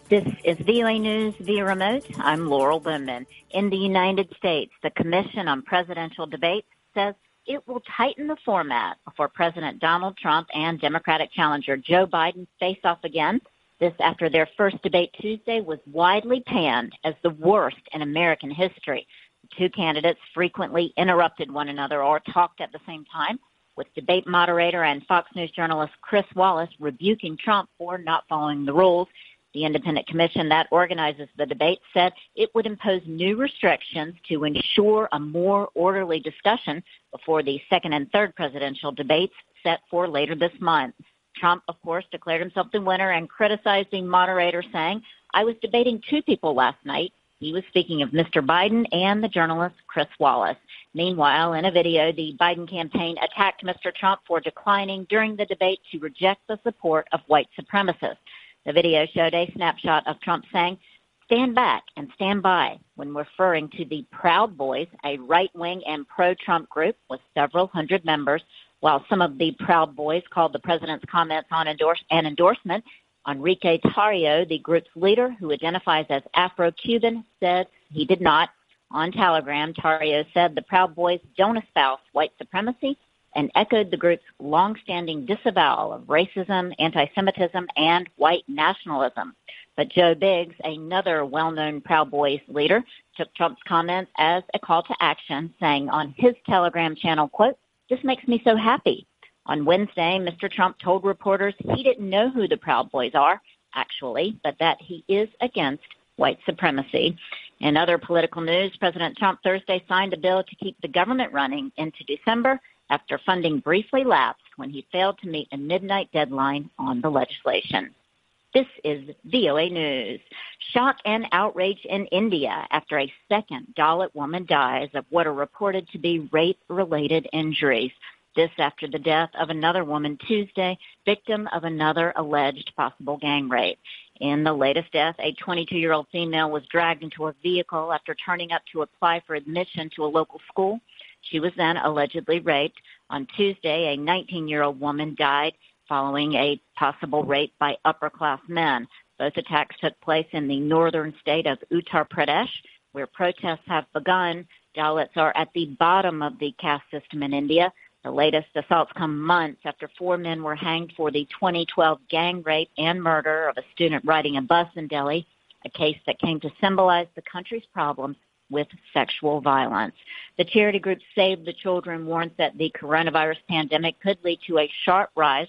This is VOA News via remote. I'm Laurel Bowman. In the United States, the Commission on Presidential Debates says it will tighten the format before President Donald Trump and Democratic challenger Joe Biden face off again. This after their first debate Tuesday was widely panned as the worst in American history. The two candidates frequently interrupted one another or talked at the same time, with debate moderator and Fox News journalist Chris Wallace rebuking Trump for not following the rules. The independent commission that organizes the debate said it would impose new restrictions to ensure a more orderly discussion before the second and third presidential debates set for later this month. Trump, of course, declared himself the winner and criticized the moderator, saying, "I was debating two people last night." He was speaking of Mr. Biden and the journalist Chris Wallace. Meanwhile, in a video, the Biden campaign attacked Mr. Trump for declining during the debate to reject the support of white supremacists. The video showed a snapshot of Trump saying, "Stand back and stand by," when referring to the Proud Boys, a right-wing and pro-Trump group with several hundred members, while some of the Proud Boys called the president's comments on an endorsement. Enrique Tarrio, the group's leader, who identifies as Afro-Cuban, said he did not. On Telegram, Tarrio said the Proud Boys don't espouse white supremacy and echoed the group's longstanding disavowal of racism, anti-Semitism, and white nationalism. But Joe Biggs, another well-known Proud Boys leader, took Trump's comments as a call to action, saying on his Telegram channel, quote, "This makes me so happy." On Wednesday, Mr. Trump told reporters he didn't know who the Proud Boys are, actually, but that he is against white supremacy. In other political news, President Trump Thursday signed a bill to keep the government running into December after funding briefly lapsed when he failed to meet a midnight deadline on the legislation. This is VOA News. Shock and outrage in India after a second Dalit woman dies of what are reported to be rape-related injuries. This after the death of another woman Tuesday, victim of another alleged possible gang rape. In the latest death, a 22-year-old female was dragged into a vehicle after turning up to apply for admission to a local school. She was then allegedly raped. On Tuesday, a 19-year-old woman died following a possible rape by upper-class men. Both attacks took place in the northern state of Uttar Pradesh, where protests have begun. Dalits are at the bottom of the caste system in India. The latest assaults come months after 4 men were hanged for the 2012 gang rape and murder of a student riding a bus in Delhi, a case that came to symbolize the country's problems with sexual violence. The charity group Save the Children warns that the coronavirus pandemic could lead to a sharp rise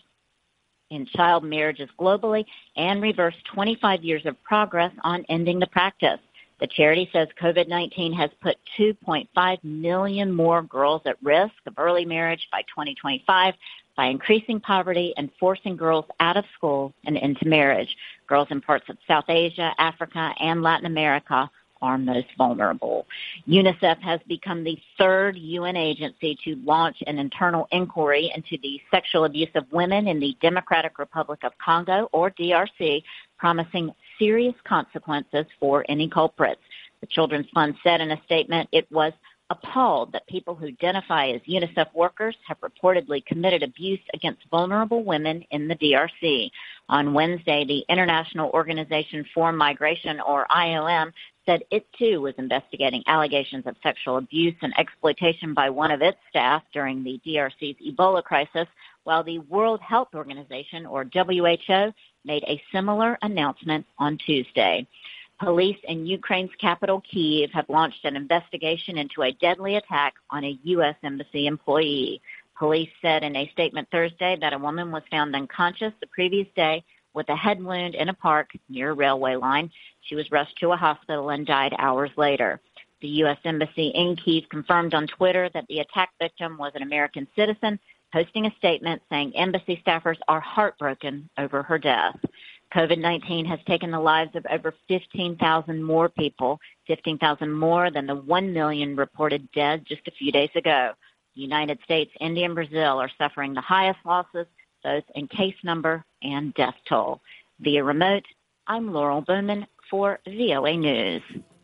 in child marriages globally and reverse 25 years of progress on ending the practice. The charity says COVID-19 has put 2.5 million more girls at risk of early marriage by 2025 by increasing poverty and forcing girls out of school and into marriage. Girls in parts of South Asia, Africa, and Latin America are most vulnerable. UNICEF has become the third UN agency to launch an internal inquiry into the sexual abuse of women in the Democratic Republic of Congo, or DRC, promising serious consequences for any culprits. The Children's Fund said in a statement it was appalled that people who identify as UNICEF workers have reportedly committed abuse against vulnerable women in the DRC. On Wednesday, the International Organization for Migration, or IOM, said it too was investigating allegations of sexual abuse and exploitation by one of its staff during the DRC's Ebola crisis, while the World Health Organization, or WHO, made a similar announcement on Tuesday. Police in Ukraine's capital, Kyiv, have launched an investigation into a deadly attack on a U.S. Embassy employee. Police said in a statement Thursday that a woman was found unconscious the previous day with a head wound in a park near a railway line. She was rushed to a hospital and died hours later. The U.S. Embassy in Kyiv confirmed on Twitter that the attack victim was an American citizen, posting a statement saying embassy staffers are heartbroken over her death. COVID-19 has taken the lives of over 15,000 more people, 15,000 more than the 1 million reported dead just a few days ago. The United States, India, and Brazil are suffering the highest losses, both in case number and death toll. Via remote, I'm Laurel Bowman for VOA News.